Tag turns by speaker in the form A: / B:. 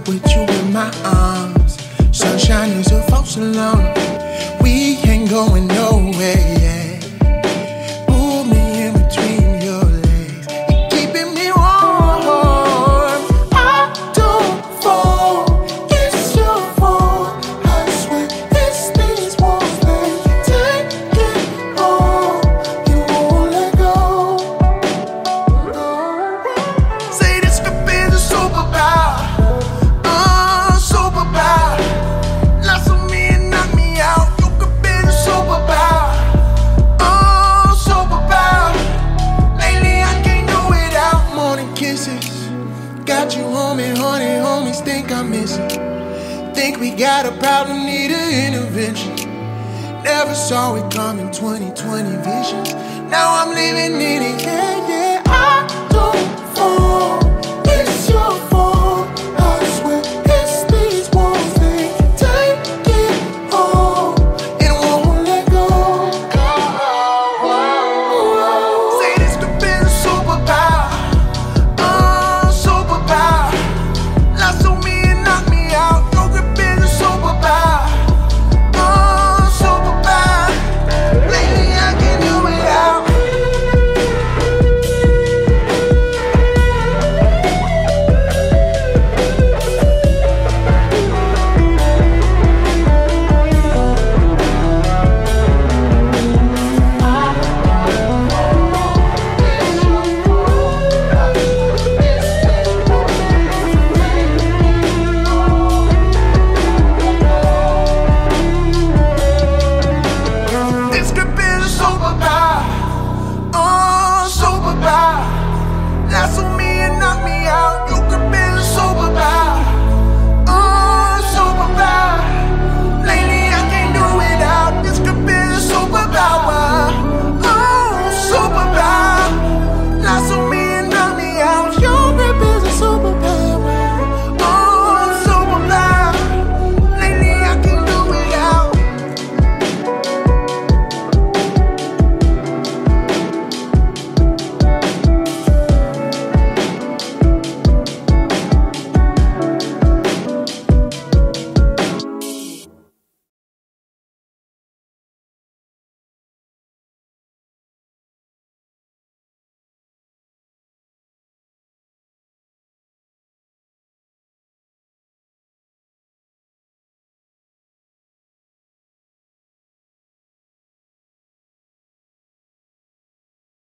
A: up with you in my arms. Sunshine is a false alarm. We ain't going nowhere yet. Pull me in between your legs. You're keeping me warm. I don't fall. It's your fault. I swear this thing's won't take it all. You won't let go. Say this could be the superpower. Superpower. Lots of me and knock me out. You could be the superpower. Superpower. Lately I can't do without morning kisses. Got you home and honey, homies think I'm missing. Think we got a problem, need an intervention. Never saw it coming, 2020 vision. Now I'm living in it, yeah, yeah.